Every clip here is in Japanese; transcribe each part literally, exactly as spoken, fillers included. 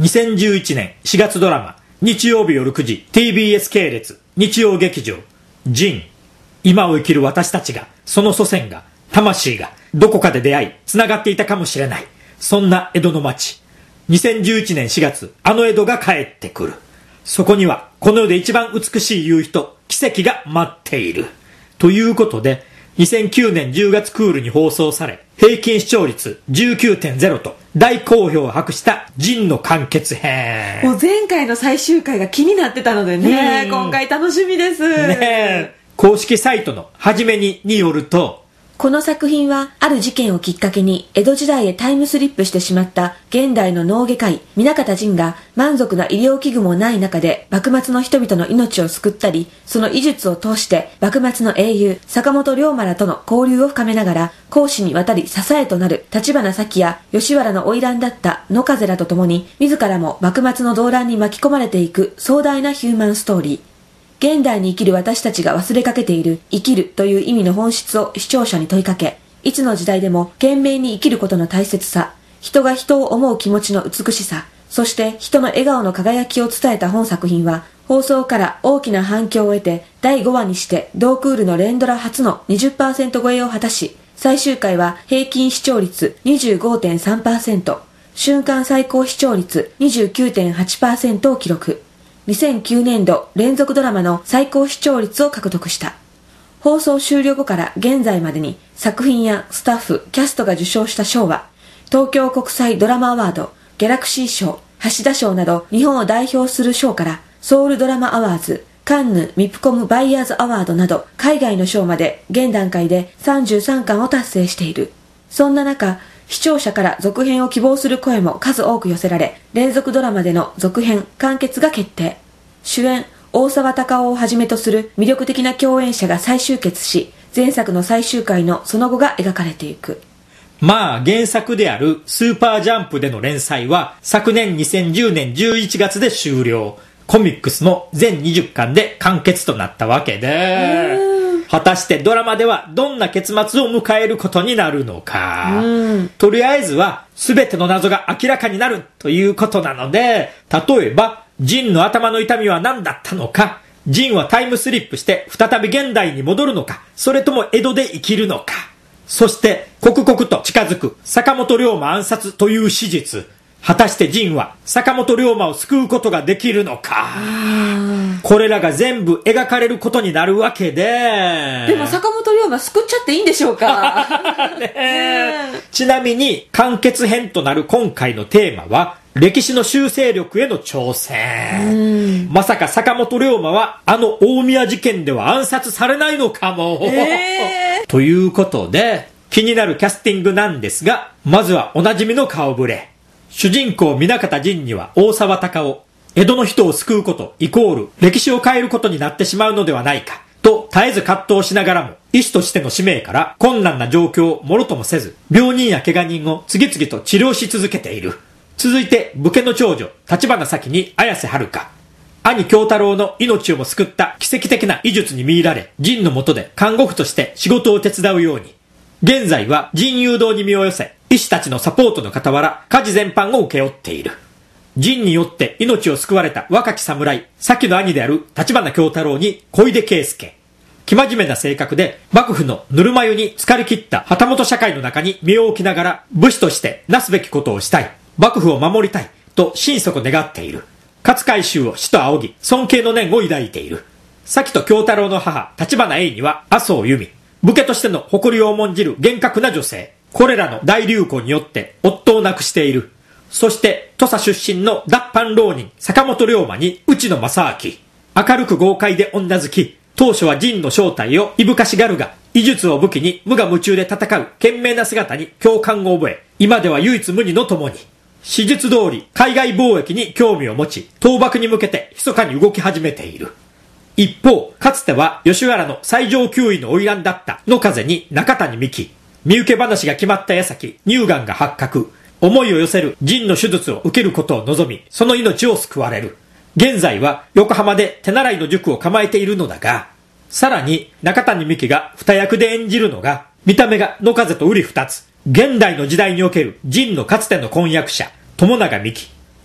にせんじゅういちねんしがつドラマ、日曜日夜くじ ティービーエス 系列日曜劇場ジン。今を生きる私たちが、その祖先が、魂がどこかで出会いつながっていたかもしれない、そんな江戸の町。にせんじゅういちねんしがつ、あの江戸が帰ってくる。そこにはこの世で一番美しい夕日と奇跡が待っているということで、にせんきゅうねんじゅうがつクールに放送され、平均視聴率 じゅうきゅうてんゼロ と大好評を博したジンの完結編。 もう前回の最終回が気になってたのでね、今回楽しみですね。公式サイトのはじめにによると、 この作品はある事件をきっかけに江戸時代へタイムスリップしてしまった現代の脳外科医南方仁が満足な医療器具もない中で幕末の人々の命を救ったり、その医術を通して幕末の英雄坂本龍馬らとの交流を深めながら、公私にわたり支えとなる橘咲や吉原の花魁だった野風らと共に自らも幕末の動乱に巻き込まれていく壮大なヒューマンストーリー。現代に生きる私たちが忘れかけている生きるという意味の本質を視聴者に問いかけ、いつの時代でも懸命に生きることの大切さ、人が人を思う気持ちの美しさ、そして人の笑顔の輝きを伝えた本作品は、放送から大きな反響を得てだいごわにして同クールの連ドラ初の にじゅっパーセント 超えを果たし、最終回は平均視聴率 にじゅうごてんさんパーセント、瞬間最高視聴率 にじゅうきゅうてんはちパーセント を記録。にせんきゅうねんど連続ドラマの最高視聴率を獲得した。放送終了後から現在までに作品やスタッフ、キャストが受賞した賞は、東京国際ドラマアワード、ギャラクシー賞、橋田賞など日本を代表する賞から、ソウルドラマアワーズ、カンヌ・ミプコム・バイヤーズアワードなど海外の賞まで現段階でさんじゅうさんかんを達成している。そんな中、視聴者から続編を希望する声も数多く寄せられ、連続ドラマでの続編完結が決定。主演大沢たかおをはじめとする魅力的な共演者が再集結し、前作の最終回のその後が描かれていく。 まあ原作であるスーパージャンプでの連載は昨年にせんじゅうねんじゅういちがつで終了。コミックスの全にじゅっかんで完結となったわけで、果たしてドラマではどんな結末を迎えることになるのか。とりあえずは全ての謎が明らかになるということなので、例えばジンの頭の痛みは何だったのか、ジンはタイムスリップして再び現代に戻るのか、それとも江戸で生きるのか。そして刻々と近づく坂本龍馬暗殺という史実。果たしてジンは坂本龍馬を救うことができるのか。これらが全部描かれることになるわけで、 でも坂本龍馬救っちゃっていいんでしょうかね、ちなみに完結編となる今回のテーマは歴史の修正力への挑戦。まさか坂本龍馬はあの大宮事件では暗殺されないのかも、えー、ということで気になるキャスティングなんですが、まずはおなじみの顔ぶれ。主人公南方仁には大沢たかお、江戸の人を救うことイコール歴史を変えることになってしまうのではないかと絶えず葛藤しながらも、医師としての使命から困難な状況をもろともせず病人や怪我人を次々と治療し続けている。続いて武家の長女橘咲に綾瀬はるか、兄京太郎の命をも救った奇跡的な医術に見入られ、仁の下で看護婦として仕事を手伝うように。現在は仁誘導に身を寄せ、医師たちのサポートの傍ら家事全般を請け負っている。仁によって命を救われた若き侍、先の兄である橘京太郎に小出圭介。生真面目な性格で幕府のぬるま湯に浸かりきった旗本社会の中に身を置きながら武士としてなすべきことをしたい、幕府を守りたいと心底願っている。勝海舟を師と仰ぎ尊敬の念を抱いている。先と京太郎の母橘英には麻生由美、武家としての誇りを重んじる厳格な女性。これらの大流行によって夫を亡くしている。そして土佐出身の脱藩浪人坂本龍馬に内野正明。明るく豪快で女好き、当初は仁の正体をいぶかしがるが、医術を武器に無我夢中で戦う懸命な姿に共感を覚え、今では唯一無二の友に。史実通り海外貿易に興味を持ち、倒幕に向けて密かに動き始めている。一方、かつては吉原の最上級医の花魁だった野風に中谷美紀。身請け話が決まった矢先、乳がんが発覚。思いを寄せる仁の手術を受けることを望み、その命を救われる。現在は横浜で手習いの塾を構えているのだが、さらに中谷美紀が二役で演じるのが、見た目が野風と瓜二つ、現代の時代における仁のかつての婚約者、友永美紀。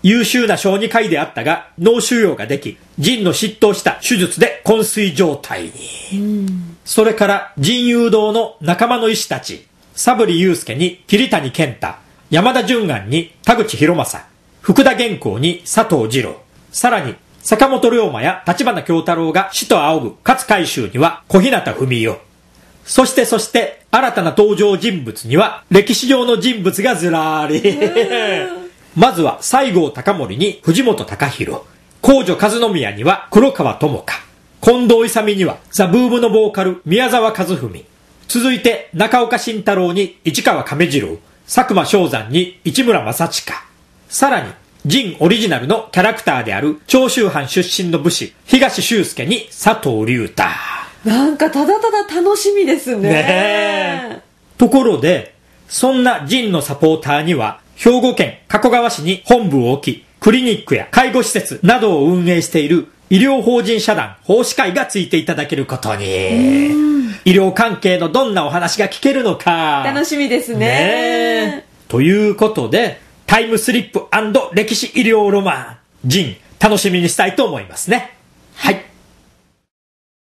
優秀な小児科医であったが脳腫瘍ができ、腎の執刀した手術で昏睡状態に。うんそれから腎誘導の仲間の医師たち、サブリユウスケに桐谷健太、山田純庵に田口博正、福田元光に佐藤二郎、さらに坂本龍馬や立花京太郎が死と仰ぐ勝海舟には小日向文世、そしてそして新たな登場人物には歴史上の人物がずらーりまずは西郷隆盛に藤本隆弘、皇女和宮には黒川智香、近藤勇にはザ・ブームのボーカル宮沢和文、続いて中岡慎太郎に市川亀次郎、佐久間象山に市村正親、さらに陣オリジナルのキャラクターである長州藩出身の武士東修介に佐藤隆太。 なんかただただ楽しみですね。 ねところでそんな陣のサポーターには兵庫県加古川市に本部を置き、クリニックや介護施設などを運営している医療法人社団奉仕会がついていただけることに。医療関係のどんなお話が聞けるのか楽しみですね。 ねということでタイムスリップ&歴史医療ロマン陣楽しみにしたいと思いますね。はい。